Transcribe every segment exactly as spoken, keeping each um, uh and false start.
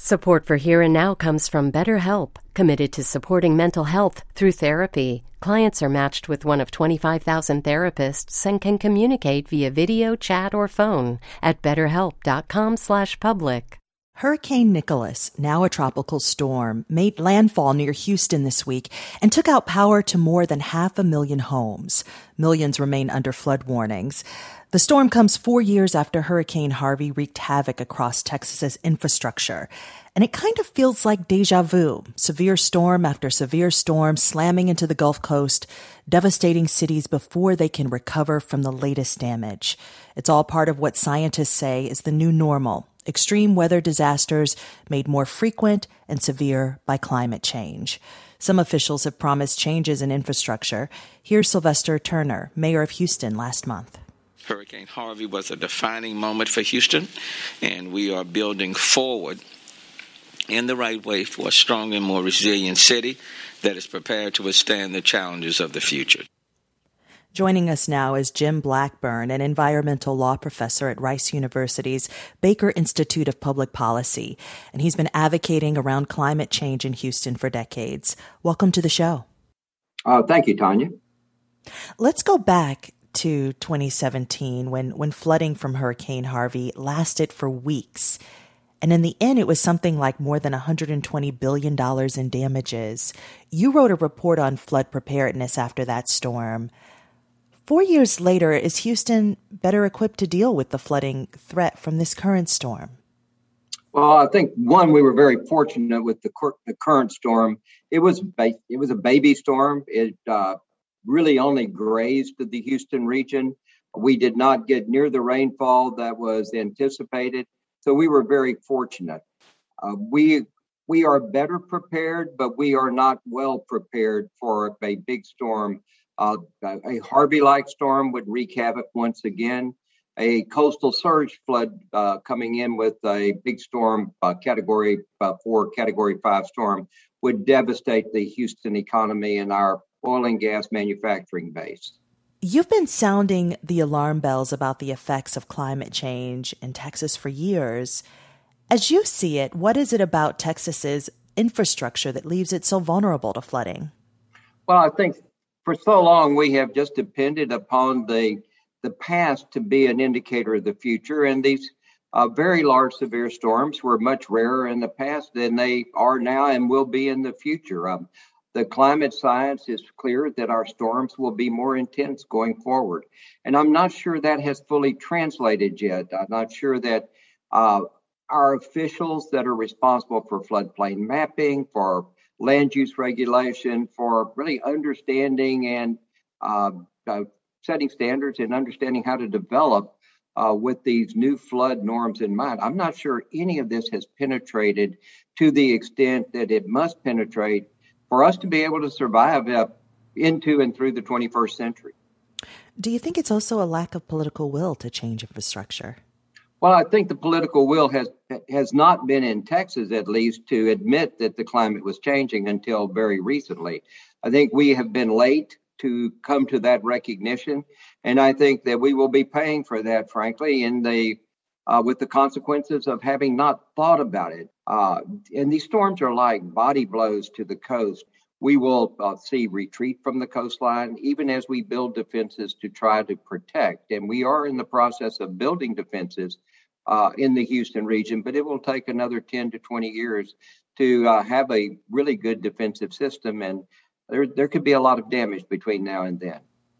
Support for Here and Now comes from BetterHelp, committed to supporting mental health through therapy. Clients are matched with one of twenty-five thousand therapists and can communicate via video, chat, or phone at betterhelp.com slash public. Hurricane Nicholas, now a tropical storm, made landfall near Houston this week and took out power to more than half a million homes. Millions remain under flood warnings. The storm comes four years after Hurricane Harvey wreaked havoc across Texas's infrastructure. And it kind of feels like deja vu. Severe storm after severe storm slamming into the Gulf Coast, devastating cities before they can recover from the latest damage. It's all part of what scientists say is the new normal. Extreme weather disasters made more frequent and severe by climate change. Some officials have promised changes in infrastructure. Here's Sylvester Turner, mayor of Houston, last month. Hurricane Harvey was a defining moment for Houston, and we are building forward in the right way for a stronger and more resilient city that is prepared to withstand the challenges of the future. Joining us now is Jim Blackburn, an environmental law professor at Rice University's Baker Institute of Public Policy, and he's been advocating around climate change in Houston for decades. Welcome to the show. Uh, thank you, Tanya. Let's go back to twenty seventeen when, when flooding from Hurricane Harvey lasted for weeks. And in the end, it was something like more than one hundred twenty billion dollars in damages. You wrote a report on flood preparedness after that storm. Four years later, is Houston better equipped to deal with the flooding threat from this current storm? Well, I think, one, we were very fortunate with the, cur- the current storm. It was ba- it was a baby storm. It uh, really only grazed the Houston region. We did not get near the rainfall that was anticipated. So we were very fortunate. Uh, we we are better prepared, but we are not well prepared for a big storm. Uh, a Harvey-like storm would wreak havoc once again. A coastal surge flood uh, coming in with a big storm, uh, category uh, four, category five storm, would devastate the Houston economy and our oil and gas manufacturing base. You've been sounding the alarm bells about the effects of climate change in Texas for years. As you see it, what is it about Texas's infrastructure that leaves it so vulnerable to flooding? Well, I think for so long we have just depended upon the the past to be an indicator of the future, and these uh, very large severe storms were much rarer in the past than they are now and will be in the future. Um, The climate science is clear that our storms will be more intense going forward. And I'm not sure that has fully translated yet. I'm not sure that uh, our officials that are responsible for floodplain mapping, for land use regulation, for really understanding and uh, uh, setting standards and understanding how to develop uh, with these new flood norms in mind. I'm not sure any of this has penetrated to the extent that it must penetrate for us to be able to survive uh, into and through the twenty-first century. Do you think it's also a lack of political will to change infrastructure? Well, I think the political will has has not been in Texas, at least, to admit that the climate was changing until very recently. I think we have been late to come to that recognition, and I think that we will be paying for that, frankly, in the Uh, with the consequences of having not thought about it. Uh, and these storms are like body blows to the coast. We will uh, see retreat from the coastline, even as we build defenses to try to protect. And we are in the process of building defenses uh, in the Houston region, but it will take another ten to twenty years to uh, have a really good defensive system. And there, there could be a lot of damage between now and then.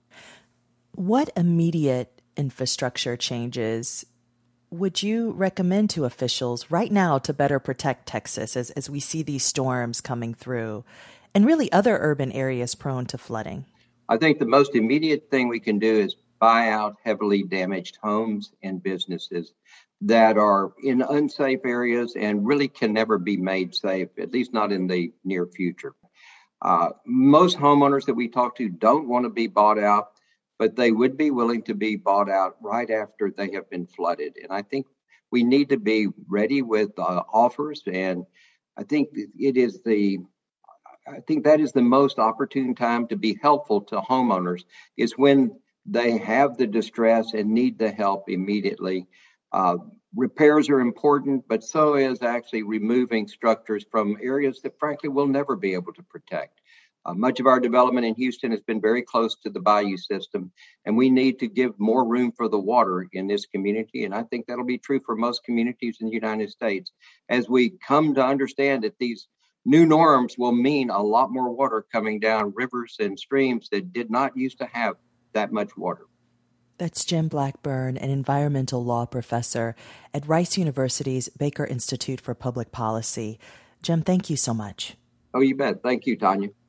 What immediate infrastructure changes would you recommend to officials right now to better protect Texas as, as we see these storms coming through and really other urban areas prone to flooding? I think the most immediate thing we can do is buy out heavily damaged homes and businesses that are in unsafe areas and really can never be made safe, at least not in the near future. Uh, most homeowners that we talk to don't want to be bought out, but they would be willing to be bought out right after they have been flooded. And I think we need to be ready with uh, offers. And I think it is the, I think that is the most opportune time to be helpful to homeowners is when they have the distress and need the help immediately. Uh, repairs are important, but so is actually removing structures from areas that, frankly, we'll never be able to protect. Uh, much of our development in Houston has been very close to the bayou system, and we need to give more room for the water in this community. And I think that'll be true for most communities in the United States as we come to understand that these new norms will mean a lot more water coming down rivers and streams that did not used to have that much water. That's Jim Blackburn, an environmental law professor at Rice University's Baker Institute for Public Policy. Jim, thank you so much. Oh, you bet. Thank you, Tanya.